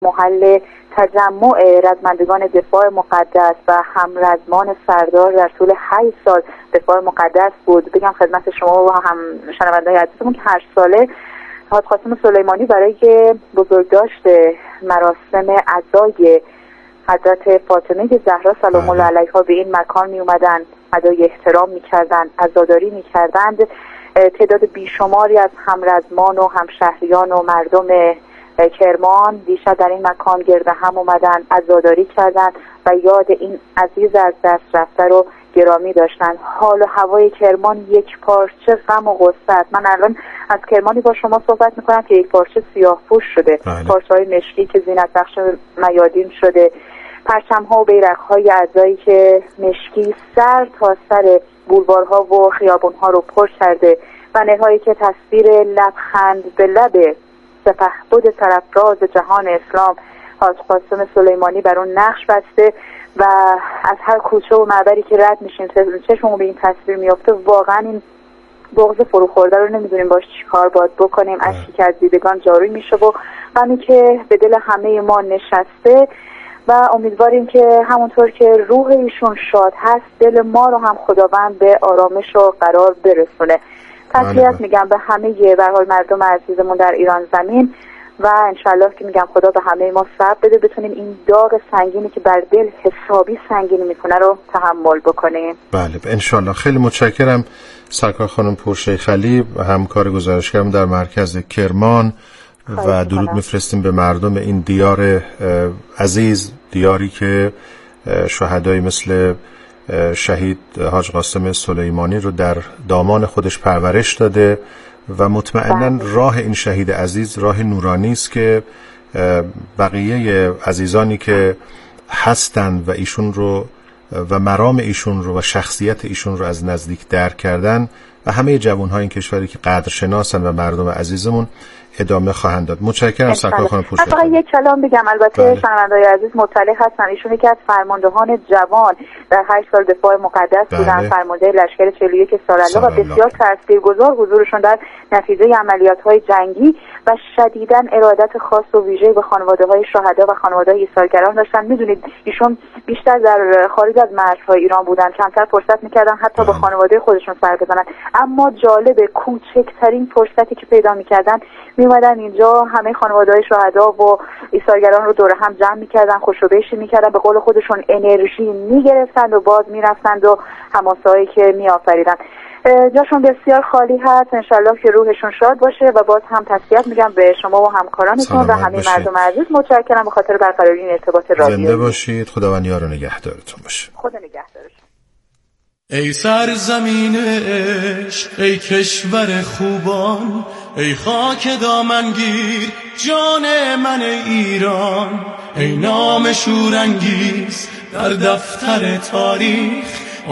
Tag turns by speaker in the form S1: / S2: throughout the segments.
S1: محل تجمع رزمندگان دفاع مقدس و همرزمان سردار در طول 8 سال دفاع مقدس بود. بگم خدمت شما و هم شنونده‌های عزیزمون که هر ساله حاج قاسم سلیمانی برای بزرگداشت مراسم عزای حضرت فاطمه زهرا سلام الله علیها به این مکان می اومدن، ادای احترام می‌کردند، عزاداری می‌کردند. تعداد بیشماری از همرزمان و همشهریان و مردم کرمان دیشب در این مکان گرد هم اومدن، عزاداری کردند و یاد این عزیز از دست رفته رو گرامی داشتن. حال و هوای کرمان یک پارچه غم و غصه است. من الان از کرمانی با شما صحبت میکنم که یک پارچه سیاه‌پوش شده، پارچه‌های مشکی که زینت بخش میادین شده، پرچم‌ها و بیرق‌های عزایی که مشکی سر تا سر بولوارها و خیابان‌ها رو پر کرده و نهایی که تصویر لبخند به لب سپهبد سرافراز جهان اسلام حاج قاسم سلیمانی بر اون نقش بسته و از هر کوچه و معبری که رد میشیم چشممون به این تصویر میفته. واقعا این بغض فروخورده رو نمیدونیم باش چی کار باید بکنیم. اشکی که از دیدگان جاری میشه و غمی که به دل همه ما نشسته و امیدواریم که همونطور که روح ایشون شاد هست دل ما رو هم خداوند به آرامش و قرار برسونه. تسلیت میگم به همه به هر حال مردم عزیزمون در ایران زمین و انشالله که میگم خدا به همه ما صبر بده بتونیم این داغ سنگینی که بر دل حسابی سنگین میکنه رو تحمل بکنیم.
S2: بله انشالله. خیلی متشکرم سرکار خانم پورشیخ علی، همکار گزارشگرم در مرکز کرمان و درود میفرستیم به مردم این دیار عزیز، دیاری که شهدای مثل شهید حاج قاسم سلیمانی رو در دامان خودش پرورش داده و مطمئناً راه این شهید عزیز راه نورانی است که بقیه عزیزانی که هستند و ایشون رو و مرام ایشون رو و شخصیت ایشون رو از نزدیک درک کردن و همه جوان‌های این کشوری که قدرشناسن و مردم عزیزمون ادامه خواهند داد. متشکرم سرکار خانم پورشیخ.
S1: فقط یک کلام بگم، البته شنونده‌های عزیز مطلع هستن، ایشون یکی از فرماندهان جوان در 8 سال دفاع مقدس بودن، فرمانده لشکر 41 سال‌الله و بسیار تاثیرگذار حضورشون در نتیجه عملیات‌های جنگی و شدیداً ارادت خاص و ویژه‌ای به خانواده‌های شهدا و خانواده‌های ایثارگران داشتن. می‌دونید ایشون بیشتر در خارج از مرزهای ایران بودن، کمتر فرصت می‌کردن حتی به خانواده خودشون سر بزنن، اما جالب کوچکترین فرصتی که پیدا می‌کردن میومدن اینجا همه خانواده‌های شهدا و ایثارگران رو دور هم جمع می‌کردن، خوشوبشی می‌کردن، به قول خودشون انرژی می‌گرفتن و باز می‌رفتند و حماسه‌ای که می‌آفریدن. جاشون بسیار خالی هست، انشالله که روحشون شاد باشه و باز هم تسلیت میگم به شما و همکارانتون و همه مردم عزیز. متشکرم به خاطر برقراری این ارتباط رادیویی.
S2: زنده باشید، خداوند یار و نگهدارتون باشه.
S1: خدا نگهدارش.
S3: ای سرزمین عشق، ای کشور خوبان، ای خاک دامنگیر جان من ایران، ای نام شورانگیز در دفتر تاریخ،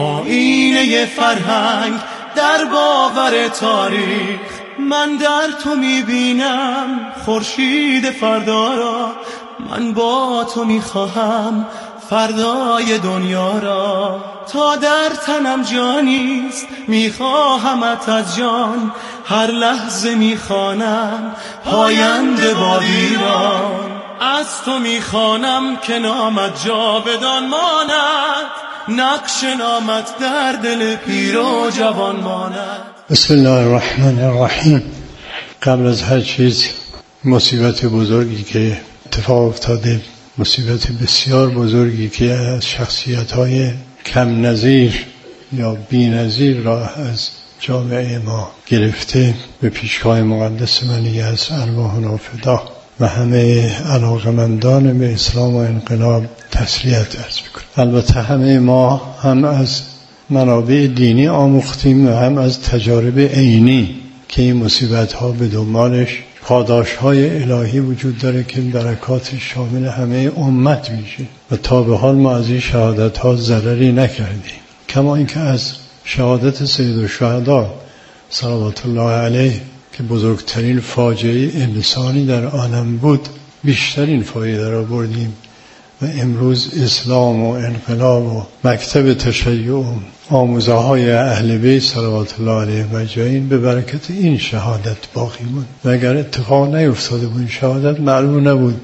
S3: آینه فرهنگ در باور تاریخ. من در تو میبینم خورشید فردا را، من با تو میخواهم فردای دنیا را. تا در تنم جانیست میخواهمت از جان، هر لحظه میخوانم پاینده با ویران. از تو میخوانم که نامت جاودان ماند، نقش نامت در دل پیر و جوان ماند.
S4: بسم الله الرحمن الرحیم. قبل از هر چیز مصیبت بزرگی که اتفاق افتاده، مصیبت بسیار بزرگی که از شخصیت‌های کم نظیر یا بی نظیر را از جامعه ما گرفته، به پیشگاه مقدس منی از ارواحنا فدا و همه علاقمندان به اسلام و انقلاب تسلیت عرض می‌کنم. البته همه ما هم از منابع دینی آموختیم و هم از تجارب عینی که این مصیبت‌ها به دنبالش پاداش‌های الهی وجود داره که برکات شامل همه امت میشه و تا به حال ما از این شهادت‌ها ضرری نکردیم. کما اینکه از شهادت سید الشهدا صلوات الله علیه که بزرگترین فاجعه انسانی در عالم بود بیشترین فایده را بردیم و امروز اسلام و انقلاب و مکتب تشیع و آموزه های اهل بیت صلوات الله علیه مجمعین به برکت این شهادت باقی موند و اگر اتفاق نیفتاده بود این شهادت معلوم نبود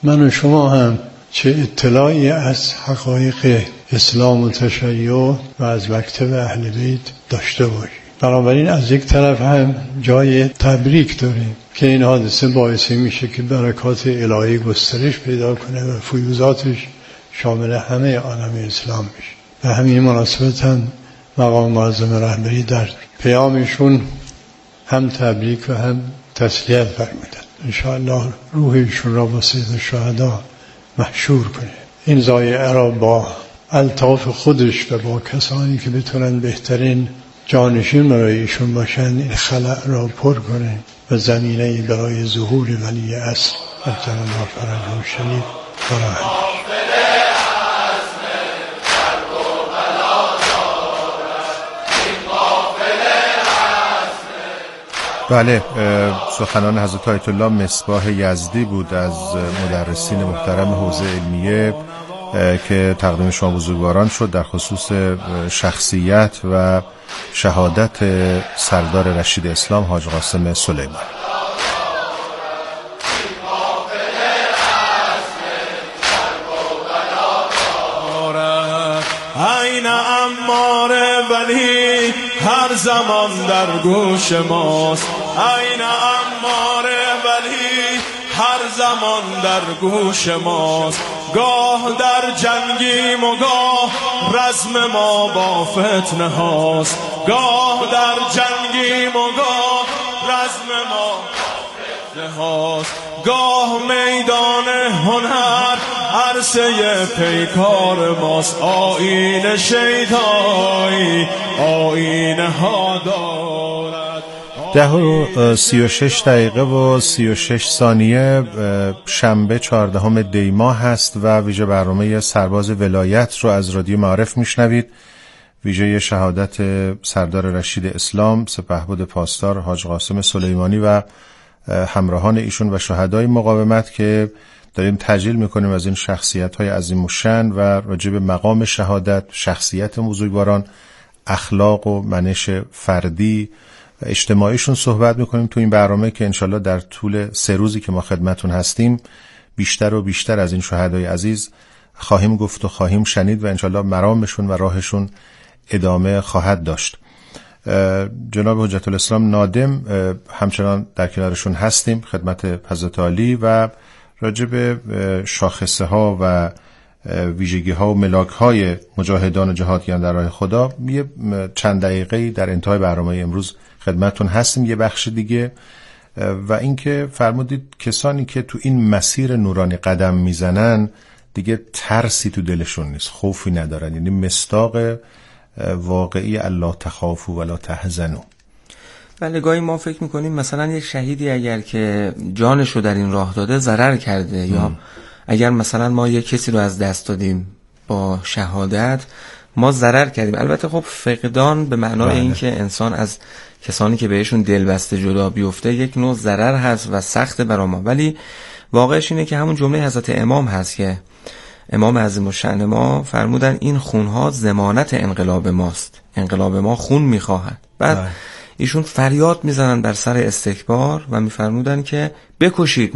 S4: من و شما هم چه اطلاعی از حقایق اسلام و تشیع و از مکتب اهل بیت داشته باشیم. بنابراین از یک طرف هم جای تبریک داریم که این حادثه باعث میشه که برکات الهی گسترش پیدا کنه و فیوزاتش شامل همه عالم اسلام میشه. و همین مناسبت هم مقام معظم رهبری در پیامشون هم تبریک و هم تسلیت فرمودن. انشاءالله روحشون را با سید الشهدا محشور کنه. این ضایعه را با الطاف خودش و با کسانی که بتونن بهترین جانشین برای ایشون باشن این خلأ را پر کنه و زمینه برای ظهور ولی اصل عجل الله فرجه الشریف فراهم.
S2: بله، سخنان حضرت آیت الله مصباح یزدی بود از مدرسین محترم حوزه علمیه که تقدیم شما بزرگواران شد در خصوص شخصیت و شهادت سردار رشید اسلام حاج قاسم سلیمانی.
S3: عین اماره ولی هر زمان در گوش ماست، عین اماره ولی هر زمان در گوش ماست. گاه در جنگیم و گاه رزم ما با فتنه هاست، گاه در جنگیم و گاه رزم ما فتنه هاست. گاه میدان هنر عرصه پیکار ماست، آیین شیطانی آیین ها دارد.
S2: 10:36 و 36 ثانیه شنبه 14 دی ماه هست و ویژه برنامه سرباز ولایت رو از رادیو معارف میشنوید. ویژه شهادت سردار رشید اسلام سپهبد پاسدار حاج قاسم سلیمانی و همراهان ایشون و شهدای مقاومت که داریم تجلیل میکنیم از این شخصیت‌های عظیم الشأن و راجع به مقام شهادت، شخصیت بزرگواران، اخلاق و منش فردی و اجتماعیشون صحبت میکنیم تو این برنامه که انشالله در طول 3 روزی که ما خدمتون هستیم بیشتر و بیشتر از این شهدای عزیز خواهیم گفت و خواهیم شنید و انشالله مرامشون و راهشون ادامه خواهد داشت. جناب حجت الاسلام نادم همچنان در کنارشون هستیم خدمت حضرت عالی و راجع به شاخصه ها و ویژگی ها و ملاک های مجاهدان و جهادیان در راه خدا یه چند دقیقه در انتهای برنامه امروز خدمتون هستیم. یه بخش دیگه و اینکه فرمودید کسانی که تو این مسیر نورانی قدم میزنن دیگه ترسی تو دلشون نیست، خوفی ندارن، یعنی مصداق واقعی الله تخافوا ولا تحزنوا.
S5: بله، گاهی ما فکر میکنیم مثلا یک شهیدی اگر که جانشو در این راه داده ضرر کرده یا اگر مثلا ما یک کسی رو از دست دادیم با شهادت ما ضرر کردیم. البته خب فقدان به معنای این که انسان از کسانی که بهشون دلبسته جدا بیفته یک نوع ضرر هست و سخت برای ما، ولی واقعش اینه که همون جمله حضرت امام هست که امام عظیم الشأن ما فرمودن این خونها ضمانت انقلاب ماست، انقلاب ما خون میخواهد. بعد ایشون فریاد میزنن بر سر استکبار و میفرمودن که بکشید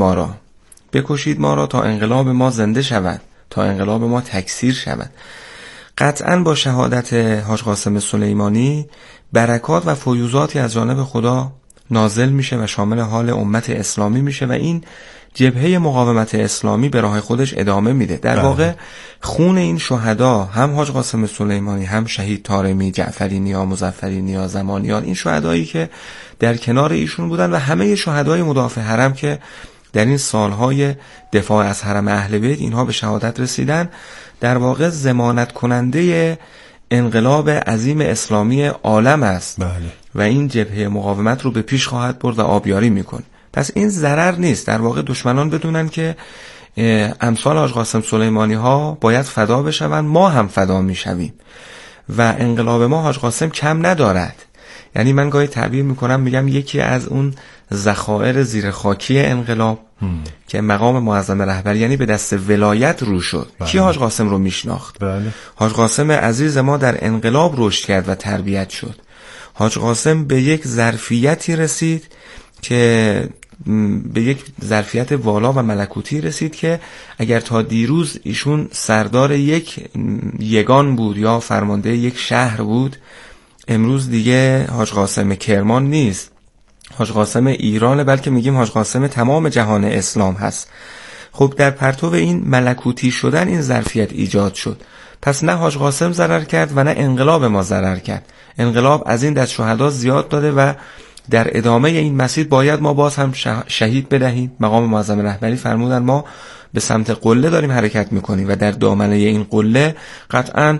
S5: ما را تا انقلاب ما زنده شود، تا انقلاب ما تکثیر شود. قطعا با شهادت حاج قاسم سلیمانی برکات و فیوزاتی از جانب خدا نازل میشه و شامل حال امت اسلامی میشه و این جبهه مقاومت اسلامی به راه خودش ادامه میده. در واقع خون این شهدا، هم حاج قاسم سلیمانی، هم شهید طارمی، جعفری نیا، مظفری نیا، زمانیان، این شهدایی که در کنار ایشون بودن و همه شهدای مدافع حرم که در این سالهای دفاع از حرم اهل بیت اینها به شهادت رسیدن، در واقع ضمانت کننده انقلاب عظیم اسلامی عالم است. و این جبهه مقاومت رو به پیش خواهد برد و آبیاری میکنه. پس این ضرر نیست. در واقع دشمنان بدونن که امثال حاج قاسم سلیمانی ها باید فدا بشون، ما هم فدا میشویم و انقلاب ما حاج قاسم کم ندارد. یعنی من گاهی تعبیر میکنم میگم یکی از اون ذخایر زیر خاکی انقلاب که مقام معظم رهبری یعنی به دست ولایت رو شد. کی حاج قاسم رو میشناخت؟ حاج قاسم عزیز ما در انقلاب رشد کرد و تربیت شد. حاج قاسم به یک ظرفیتی رسید که به یک ظرفیت والا و ملکوتی رسید که اگر تا دیروز ایشون سردار یک یگان بود یا فرمانده یک شهر بود، امروز دیگه حاج قاسم کرمان نیست، حاج قاسم ایران، بلکه میگیم حاج قاسم تمام جهان اسلام هست. خب در پرتو این ملکوتی شدن این ظرفیت ایجاد شد. پس نه حاج قاسم ضرر کرد و نه انقلاب ما ضرر کرد. انقلاب از این دست شهدا زیاد داده و در ادامه این مسیر باید ما باز هم شهید بدهیم. مقام معظم رهبری فرمودن ما به سمت قله داریم حرکت میکنیم و در دامنه این قله قطعا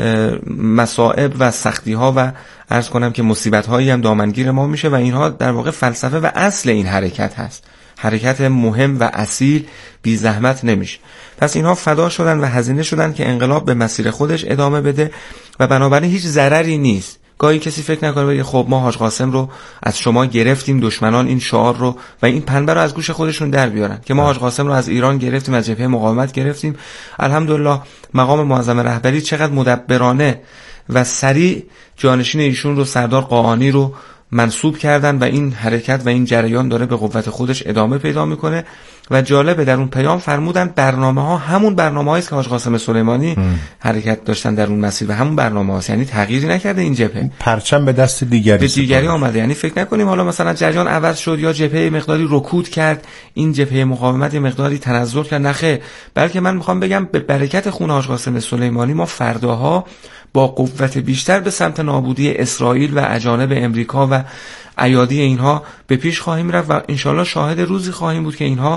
S5: مصائب و سختی ها و عرض کنم که مصیبت هایی هم دامنگیر ما میشه و اینها در واقع فلسفه و اصل این حرکت هست. حرکت مهم و اصیل بی زحمت نمیشه. پس اینها فدا شدن و هزینه شدن که انقلاب به مسیر خودش ادامه بده و بنابراین هیچ ضرری نیست. گاهی کسی فکر نکنه بگه خب ما حاج قاسم رو از شما گرفتیم، دشمنان این شعار رو و این پنبه رو از گوش خودشون در بیارن که ما حاج قاسم رو از ایران گرفتیم، از جبهه مقاومت گرفتیم. الحمدلله مقام معظم رهبری چقدر مدبرانه و سریع جانشین ایشون رو سردار قاآنی رو منصوب کردن و این حرکت و این جریان داره به قوت خودش ادامه پیدا میکنه. و جالبه در اون پیام فرمودن برنامه ها همون برنامه هاییست که حاج قاسم سلیمانی حرکت داشتن در اون مسیر و همون برنامه هاست، یعنی تغییری نکرده این جبهه.
S2: پرچم به دست دیگری
S5: آمده. یعنی فکر نکنیم حالا مثلا جریان عوض شد یا جبهه مقداری رکود کرد، این جبهه مقاومت مقداری تنزل کرد، نخیر. بلکه من میخوام بگم به برکت خون حاج قاسم سلیمانی ما فرداها با قوت بیشتر به سمت نابودی اسرائیل و اجانب امریکا و ایادی اینها به پیش خواهیم رفت و انشالله شاهد روزی خواهیم بود که اینها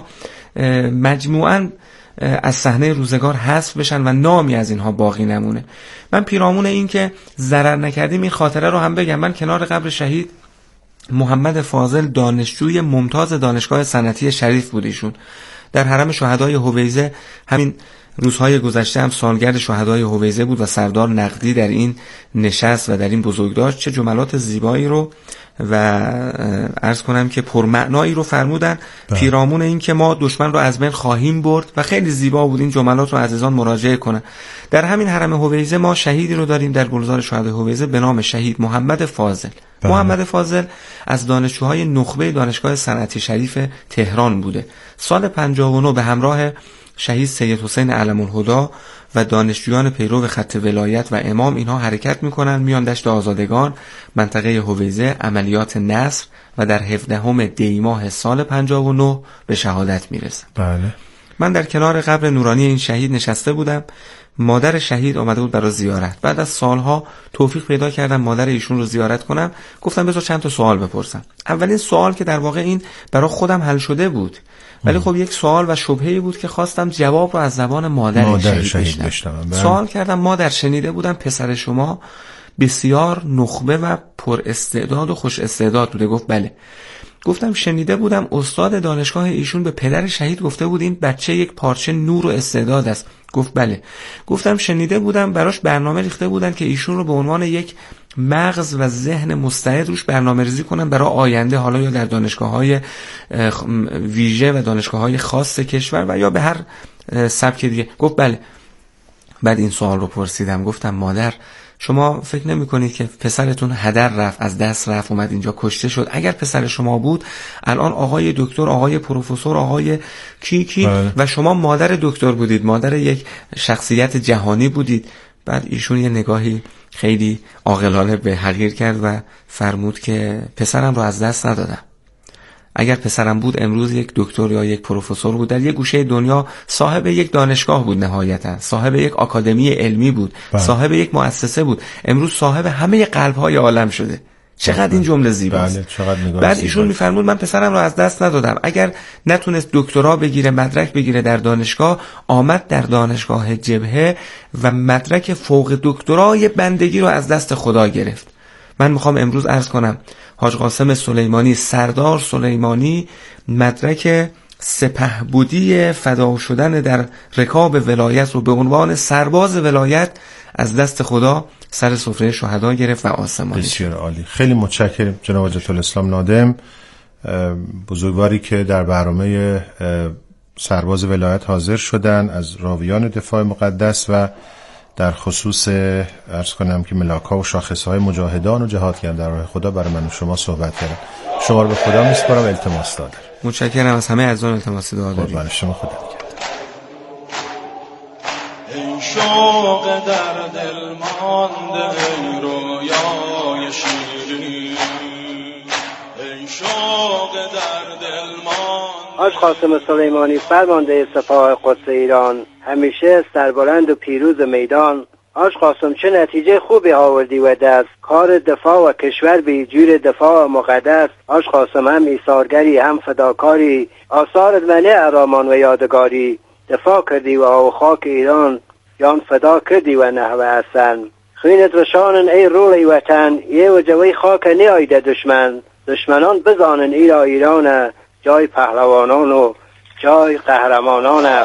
S5: مجموعاً از صحنه روزگار حذف بشن و نامی از اینها باقی نمونه. من پیرامون این که ضرر نکردیم این خاطره رو هم بگم. من کنار قبر شهید محمد فاضل دانشجوی ممتاز دانشگاه صنعتی شریف بود. ایشون در حرم شهدای حویزه همین روزهای گذشته هم سالگرد شهدای حویزه بود و سردار نقدی در این نشست و در این بزرگداشت چه جملات زیبایی رو و عرض کنم که پرمعنایی رو فرمودن پیرامون این که ما دشمن رو از بین خواهیم برد و خیلی زیبا بود. این جملات رو عزیزان مراجعه کنن. در همین حرم حویزه ما شهیدی رو داریم در گلزار شهدای حویزه به نام شهید محمد فاضل. محمد فاضل از دانشجوهای نخبه دانشگاه صنعتی شریف تهران بوده. سال 59 به همراه شهید سید حسین علم‌الهدی و دانشجویان پیرو خط ولایت و امام اینها حرکت میکنن، میان دشت آزادگان منطقه حویزه عملیات نصر و در 17 دی ماه سال 59 به شهادت میرسن.
S2: بله.
S5: من در کنار قبر نورانی این شهید نشسته بودم. مادر شهید آمده بود برای زیارت. بعد از سالها توفیق پیدا کردم مادر ایشون رو زیارت کنم. گفتم بذار چند تا سوال بپرسم. اولین سوال که در واقع این برای خودم حل شده بود، ولی خب یک سوال و شبهه‌ای بود که خواستم جواب رو از زبان مادر شهید بشنوم. سوال کردم مادر شنیده بودم پسر شما بسیار نخبه و پر استعداد و خوش استعداد بوده. گفت بله. گفتم شنیده بودم استاد دانشگاه ایشون به پدر شهید گفته بود این بچه یک پارچه نور و استعداد است. گفت بله. گفتم شنیده بودم براش برنامه ریخته بودن که ایشون رو به عنوان یک مغز و ذهن مستعد روش برنامه ریزی کنن برای آینده، حالا یا در دانشگاه‌های ویژه و دانشگاه‌های خاص کشور و یا به هر سبک دیگه. گفت بله. بعد این سوال رو پرسیدم. گفتم مادر شما فکر نمی کنید که پسرتون هدر رفت، از دست رفت، اومد اینجا کشته شد؟ اگر پسر شما بود الان آقای دکتر، آقای پروفسور، آقای کی و شما مادر دکتر بودید، مادر یک شخصیت جهانی بودید. بعد ایشون یه نگاهی خیلی عاقلانه به حقیر کرد و فرمود که پسرم رو از دست ندادم. اگر پسرم بود امروز یک دکتر یا یک پروفسور بود، در یک گوشه دنیا صاحب یک دانشگاه بود، نهایتا صاحب یک آکادمی علمی بود، صاحب یک مؤسسه بود، امروز صاحب همه قلب‌های عالم شده. چقدر این جمله زیباست. بعد ایشون میفرمود من پسرم رو از دست ندادم. اگر نتونست دکترا بگیره، مدرک بگیره در دانشگاه، آمد در دانشگاه جبهه و مدرک فوق دکترای بندگی رو از دست خدا گرفت. من میخوام امروز عرض کنم حاج قاسم سلیمانی، سردار سلیمانی، مدرک سپهبدی فدا شدن در رکاب ولایت رو به عنوان سرباز ولایت از دست خدا سر سفره شهدا گرفت و آسمانی.
S2: بسیار عالی. خیلی متشکرم جناب حجت الاسلام نادم، بزرگواری که در برنامه سرباز ولایت حاضر شدن، از راویان دفاع مقدس و در خصوص عرض کنم که ملاک‌ها و شاخصهای مجاهدان و جهادگران در راه خدا برای من و شما صحبت کردن. شما رو به خدا میسپارم، التماس دادم.
S5: متشکرم از همه عزیزان، التماس دعا داریم.
S2: قربان شما، خدا نگهدار.
S3: ای شوق در دل مانده، ای رویای شیرین، ای شوق در دل مانده.
S6: حاج قاسم سلیمانی فرمانده سپاه قدس ایران، همیشه سربلند و پیروز میدان. حاج قاسم چه نتیجه خوبی آوردی و دست کار دفاع و کشور به جور دفاع مقدس. حاج قاسم هم ایثارگری هم فداکاری، آثار منه ارامان و یادگاری. دفاع کردی و آو خاک ایران، جان فدا کردی و نحو حسن. خینت و شانن ای روی وطن، یه و جوی خاک نیایده دشمن. دشمنان بزانن ایرا ایرانه، جای پهلوانان و جای قهرمانانه.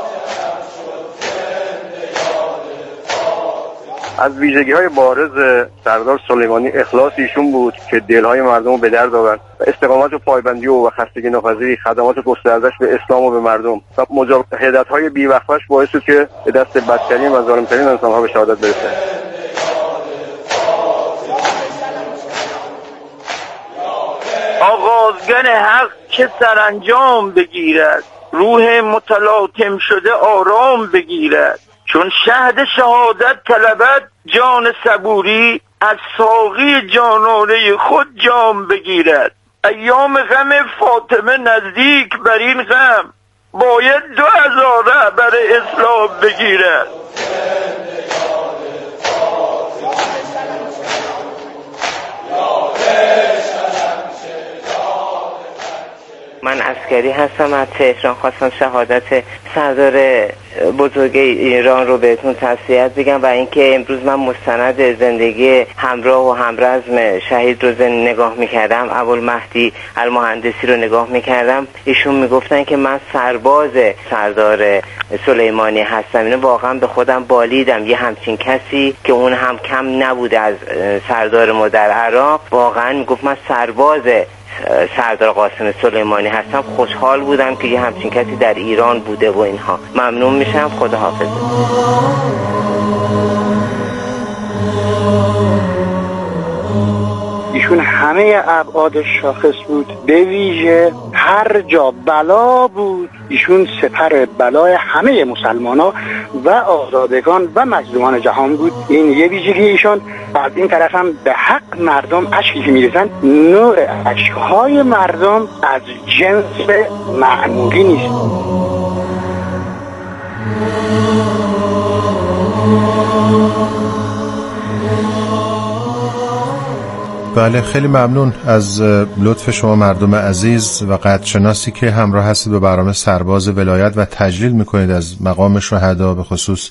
S7: از ویژگی‌های بارز سردار سلیمانی اخلاص ایشون بود که دلهای مردم رو به درد آورد و استقامت و پایبندی و خستگی ناپذیری خدمات گسترده‌اش به اسلام و به مردم و مجاهدت‌های بی‌وقفه‌اش باعث شد که به دست بدترین و ظالم‌ترین انسان‌ها به شهادت برسه.
S8: آغازگر حق چه سرانجام بگیرد، روح متلاطم شده آرام بگیرد. چون شهد شهادت طلبد جان صبوری، از ساقی جانانه خود جام بگیرد. ایام غم فاطمه نزدیک بر این غم، باید 2000 رهبر اسلام بگیرد.
S9: من عسکری هستم از تهران، خواستم شهادت سردار بزرگ ایران رو بهتون تسلیت بگم و اینکه امروز من مستند زندگی همراه و همرزم شهید رو نگاه میکردم، ابوالمهدی المهندسی رو نگاه میکردم. ایشون میگفتن که من سرباز سردار سلیمانی هستم. اینو واقعا به خودم بالیدم، یه همچین کسی که اون هم کم نبوده از سردار ما در عراق، واقعا میگفت من سرباز سردار قاسم سلیمانی هستم. خوشحال بودم که یه همچین کسی در ایران بوده و اینها. ممنون میشم، خدا حافظ.
S6: ایشون همه ابعاد شاخص بود، به ویژه هر جا بلا بود ایشون سپر بلای همه مسلمان‌ها و آزادگان و مظلومان جهان بود. این یه ویژگی ایشون. از این طرف هم به حق مردم اشکی که می‌ریزن، نوع اشک‌های مردم از جنس معمولی نیست.
S2: بله، خیلی ممنون از لطف شما مردم عزیز و قدرشناسی که همراه هستید به برنامه سرباز ولایت و تجلیل میکنید از مقام شهدا، به خصوص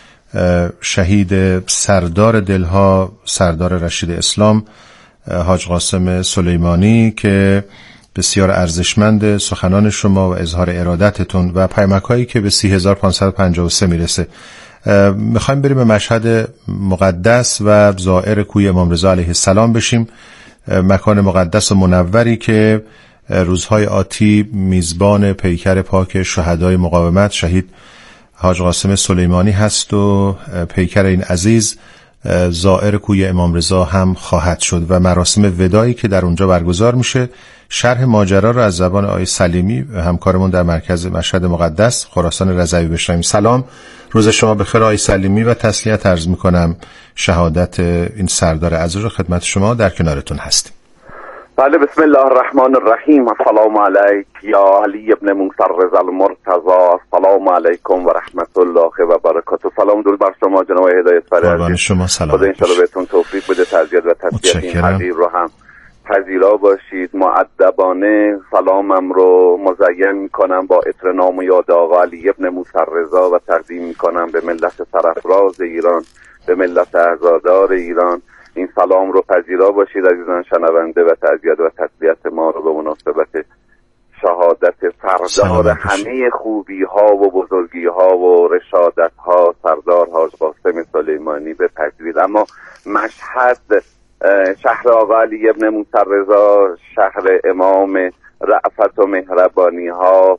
S2: شهید سردار دلها سردار رشید اسلام حاج قاسم سلیمانی که بسیار ارزشمند سخنان شما و اظهار ارادتتون و پیامک‌هایی که به 30553 میرسه. میخوایم بریم به مشهد مقدس و زائر کوی امام رضا علیه السلام بشیم، مکان مقدس و منوری که روزهای آتی میزبان پیکر پاک شهدای مقاومت شهید حاج قاسم سلیمانی هست و پیکر این عزیز زائر کوی امام رضا هم خواهد شد و مراسم وداعی که در اونجا برگزار میشه. شرح ماجرا رو از زبان آقای سلیمی همکارمون در مرکز مشهد مقدس خراسان رضوی بشنویم. سلام، روز شما بخیر آقای سلیمی و تسلیت عرض میکنم شهادت این سردار عزیز رو خدمت شما در کنارتون هستیم.
S7: بله، بسم الله الرحمن الرحیم. السلام علیک یا علی ابن موسی رضا المرتضی. السلام علیکم و رحمت الله و برکاته. سلام درود بر شما جناب هدایت فرزی.
S2: شما سلام.
S7: خدا ان شاء الله بهتون توفیق بده تعزیت و تسلیت این حبیب رو هم پذیرا باشید. مؤدبانه سلامم رو مزین میکنم با عطر نام و یاد آقا علی ابن موسی رضا و تقدیم میکنم به ملت سرفراز ایران، به ملت عزادار ایران. این سلام رو پذیرا باشید عزیزان شنونده و تعزیت و تسلیت ما رو به مناسبت شهادت سردار همه خوبی ها و بزرگی ها و رشادت ها سردار حاج قاسم سلیمانی بپذیرید. اما مشهد شهر آقا علی ابن موسی رضا، شهر امام رأفت و مهربانی ها،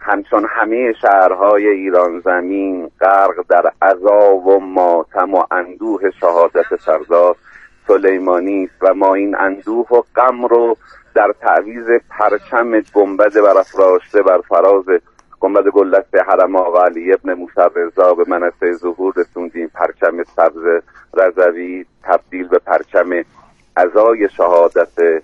S7: همچون همه شهرهای ایران زمین غرق در عزا و ماتم و اندوه شهادت سردار سلیمانی است و ما این اندوه و غم رو در تعویض پرچم گنبد برافراشته بر فراز گنبد گلدسته حرم آقا علی ابن موسی رضا به منصه ظهور رسوندیم. پرچم سبز رضوی تبدیل به پرچم عزای شهادت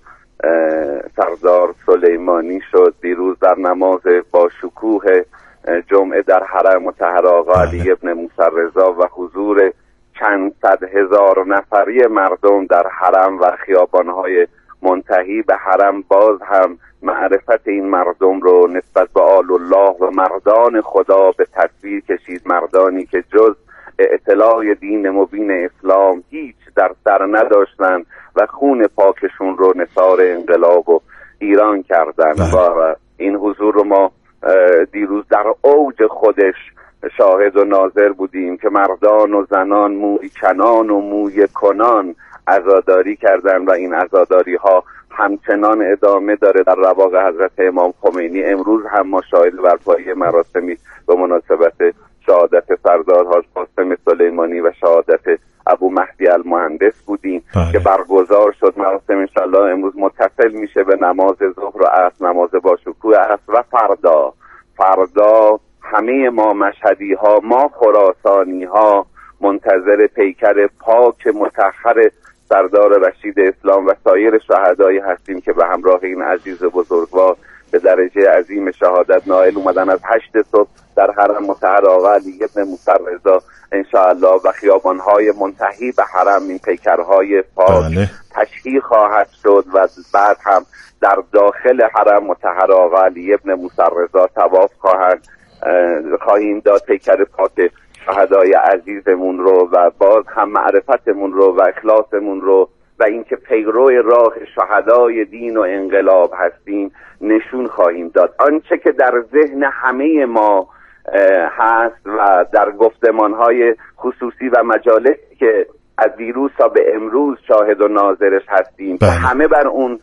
S7: سردار سلیمانی شد. دیروز در نماز با شکوه جمعه در حرم مطهر آقا علی ابن موسی رضا و حضور چند صد هزار نفری مردم در حرم و خیابانهای منتهی به حرم باز هم معرفت این مردم رو نسبت به آل الله و مردان خدا به تصویر کشید. مردانی که جز اطلاع دین مبین اسلام هیچ در سر نداشتن و خون پاکشون رو نثار انقلاب و ایران کردن و این حضور رو ما دیروز در اوج خودش شاهد و ناظر بودیم که مردان و زنان موی کنان و موی کنان عزاداری کردن و این عزاداری ها همچنان ادامه داره در رواق حضرت امام خمینی. امروز هم ما شاهد برپایی مراسمی به مناسبت شهادت سردار حاج قاسم سلیمانی و شهادت ابو مهدی المهندس بودیم که برگزار شد. مراسم انشالله امروز متصل میشه به نماز ظهر و عصر، نماز با شکوه عصر و فردا همه ما مشهدی ها، ما خراسانی ها منتظر پیکر پاک مطهر سردار رشید اسلام و سایر شهدایی هستیم که به همراه این عزیز بزرگوار به درجه عظیم شهادت نائل اومدن. از 8 صبح در حرم مطهر آقا علی ابن موسی رضا انشاءالله و خیابانهای منتهی به حرم این پیکرهای پاک تشییع خواهد شد و بعد هم در داخل حرم مطهر آقا علی ابن موسی رضا طواف خواهیم داد پیکر پاک شهدای عزیزمون رو و باز هم معرفتمون رو و اخلاصمون رو و اینکه پیرو راه شهدای دین و انقلاب هستیم نشون خواهیم داد. آنچه که در ذهن همه ما هست و در گفتمانهای خصوصی و مجالسی که از دیروز تا به امروز شاهد و ناظرش هستیم که همه بر اون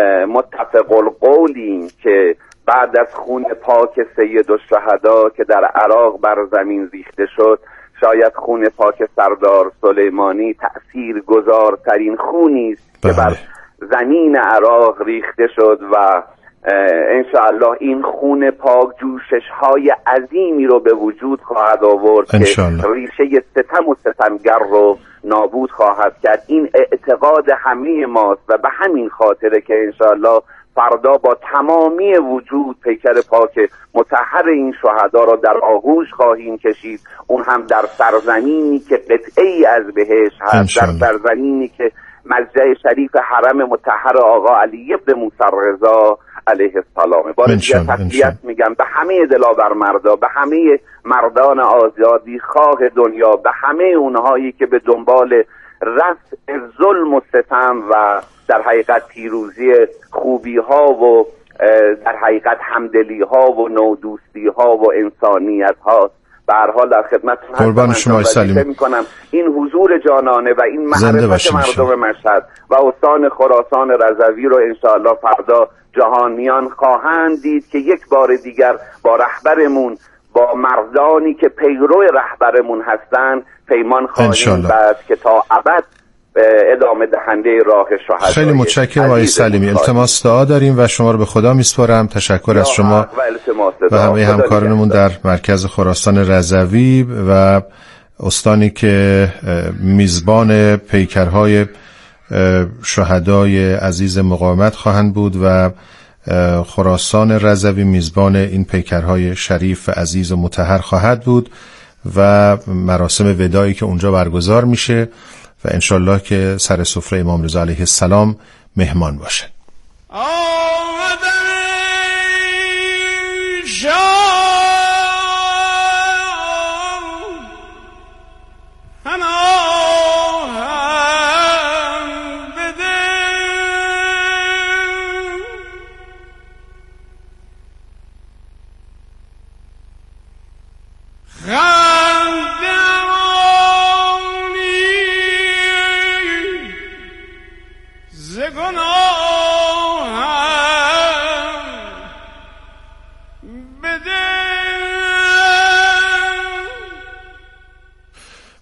S7: متفق القولیم که بعد از خون پاک سید الشهدا که در عراق بر زمین ریخته شد، شاید خون پاک سردار سلیمانی تأثیر گذارترین خونی است که بر زمین عراق ریخته شد و انشاءالله این خون پاک جوشش های عظیمی رو به وجود خواهد آورد که ریشه ستم و ستمگر رو نابود خواهد کرد. این اعتقاد همه ماست و به همین خاطره که انشاءالله فردا با تمامی وجود پیکر پاک مطهر این شهدا را در آغوش خواهیم کشید، اون هم در سرزمینی که قطعه‌ای از بهشت هست، در سرزمینی که مزرعه شریف حرم مطهر آقا علی ابن موسی رضا علیه السلام. با تسلیت میگم به همه دلاور مردا، به همه مردان آزادی خواه دنیا، به همه اونهایی که به دنبال رفع ظلم و ستم و در حقیقت پیروزی خوبی ها و در حقیقت همدلی ها و نودوستی ها و انسانیت ها. به هر حال در خدمتتون
S2: قربان شما سلیم
S7: میکنم این حضور جانانه و این معرفت مردم مشهد و استان خراسان رضوی رو انشاءالله فردا جهانیان خواهند دید که یک بار دیگر با رهبرمون، با مردانی که پیرو رهبرمون هستن پیمان خواهیم بست که تا ابد ادامه دهنده راه شهدا.
S2: خیلی متشکرم آقای سلیمی. التماس دعا داریم و شما رو به خدا میسپارم. تشکر از شما و همه همکارانمون در مرکز خراسان رضوی و استانی که میزبان پیکرهای شهدای عزیز مقاومت خواهند بود و خراسان رضوی میزبان این پیکرهای شریف عزیز و مطهر خواهد بود و مراسم وداعی که اونجا برگزار میشه و انشالله که سر سفره امام رضا علیه السلام مهمان باشه.
S10: بده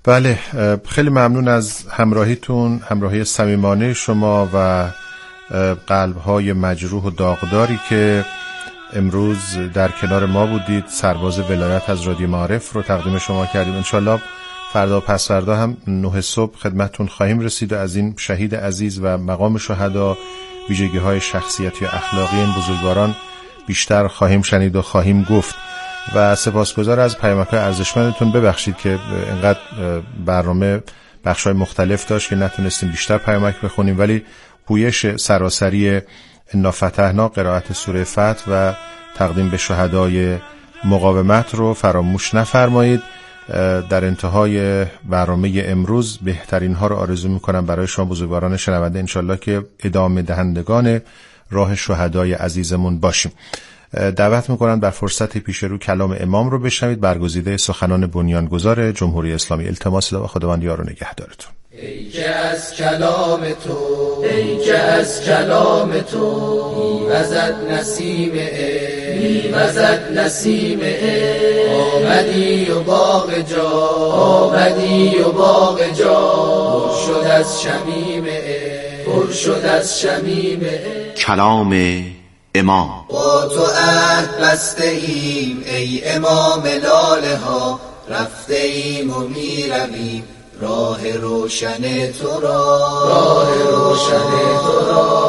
S2: بله، خیلی ممنون از همراهیتون، همراهی صمیمانه شما و قلب‌های مجروح و داغداری که امروز در کنار ما بودید. سرباز ولایت از رادیو معارف رو تقدیم شما کردیم. انشالله فردا و پس فردا هم 9 صبح خدمتتون خواهیم رسید و از این شهید عزیز و مقام شهدا، ویژگی‌های شخصیتی و اخلاقی این بزرگواران بیشتر خواهیم شنید و خواهیم گفت. و سپاسگزار از پیامک‌های ارزشمندتون. ببخشید که اینقدر برنامه بخش‌های مختلف داشت که نتونستیم بیشتر پیامک بخونیم، ولی پویش سراسری انا فتحنا، قرائت سوره فتح و تقدیم به شهدای مقاومت رو فراموش نفرمایید. در انتهای برنامه امروز بهترین ها رو آرزو میکنم برای شما بزرگواران شنونده، انشالله که ادامه دهندگان راه شهدای عزیزمون باشیم. دعوت میکنم در فرصت پیش رو کلام امام رو بشنوید، برگزیده سخنان بنیانگذار جمهوری اسلامی. التماس دعا خداوند یار و نگهدارتون.
S10: ای که از کلام تو، ای که از کلام تو میوزد نسیم میوزد نسیم آمدی و باغ جا، آمدی و باغ جا پر شد از شمیم پر شد از شمیم
S11: کلام امام.
S10: با تو عهد بسته ایم ای امام لاله ها، رفته ایم و میرویم راه روشن تو را، راه روشن تو را.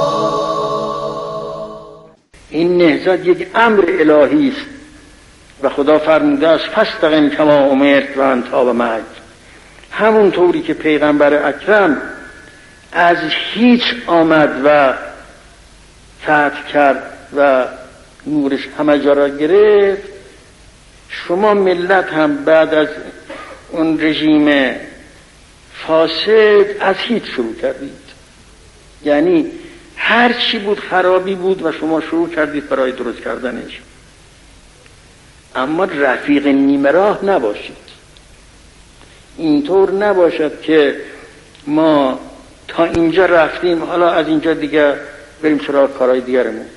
S12: این نهضت یک امر الهی است و خدا فرموده است فاستقم کما امرت و انت تاب معک. همون طوری که پیغمبر اکرم از هیچ آمد و فتح کرد و نورش همه جا را گرفت، شما ملت هم بعد از اون رژیم فاسد از هیچ شروع کردید. یعنی هر چی بود خرابی بود و شما شروع کردید برای درست کردنش. اما رفیق نیمه راه نباشید. اینطور نباشد که ما تا اینجا رفتیم حالا از اینجا دیگه بریم سراغ کارهای دیگرمون.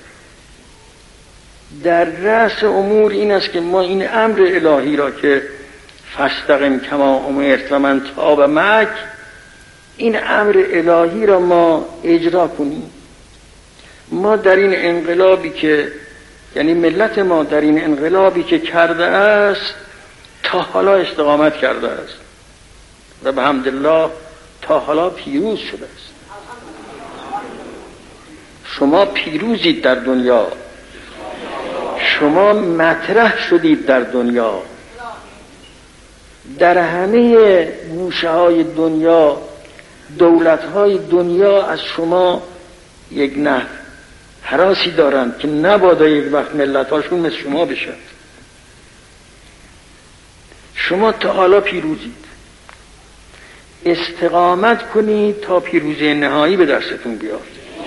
S12: در رأس امور این است که ما این امر الهی را که فاستقم کما امرت و من تاب معک، این امر الهی را ما اجرا کنیم. ما در این انقلابی که یعنی ملت ما در این انقلابی که کرده است تا حالا استقامت کرده است و به حمدالله تا حالا پیروز شده است. شما پیروزید در دنیا، شما مطرح شدید در دنیا، در همه گوشه های دنیا دولت های دنیا از شما یک نه هراسی دارند که نبادا یک وقت ملت هاشون مثل شما بشن. شما تا حالا پیروزید، استقامت کنید تا پیروزی نهایی به دستتون بیاد.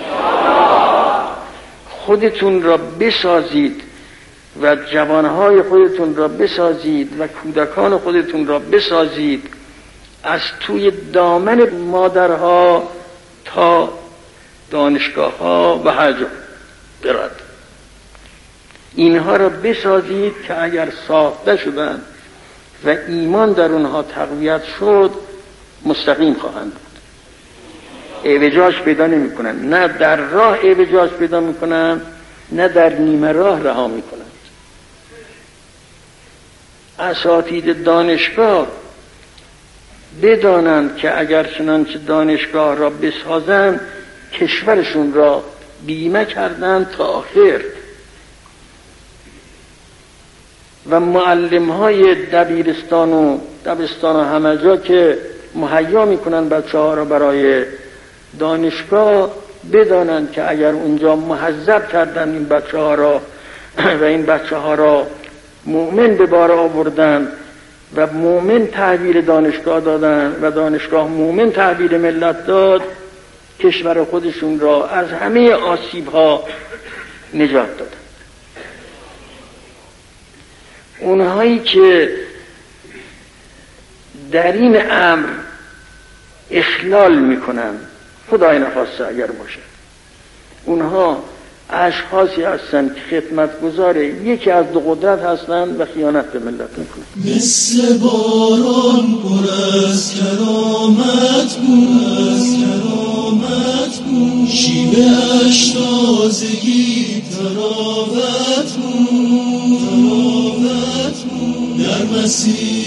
S12: خودتون را بسازید و جوانهای خودتون را بسازید و کودکان خودتون را بسازید از توی دامن مادرها تا دانشگاه ها و هر جا برد. اینها را بسازید که اگر ساخته شدن و ایمان در اونها تقویت شد مستقیم خواهند بود، اعوجاج پیدا نمی کنن. نه در راه اعوجاج پیدا می کنن، نه در نیمه راه رها می کنن. اساتید دانشگاه بدانند که اگر چنانچه دانشگاه را بسازند کشورشون را بیمه کردند تا آخر. و معلم های دبیرستان و دبستان و همه جا که مهیا میکنن بچه ها را برای دانشگاه بدانند که اگر اونجا مهذب کردن این بچه ها را و این بچه ها را مؤمن به بار آوردن و مؤمن تحویل دانشگاه دادن و دانشگاه مؤمن تحویل ملت داد، کشور خودشون را از همه آسیب ها نجات دادن. اونهایی که در این امر اخلال میکنن، خدای نخواسته اگر باشه، اونها اشخاصی هستند که خدمتگزار یکی از دو قدرت هستند و خیانت به ملت میکنند.
S10: مثل باران پر از کرامت بود، شیوه اش تازگی تراوت بود، در مسیر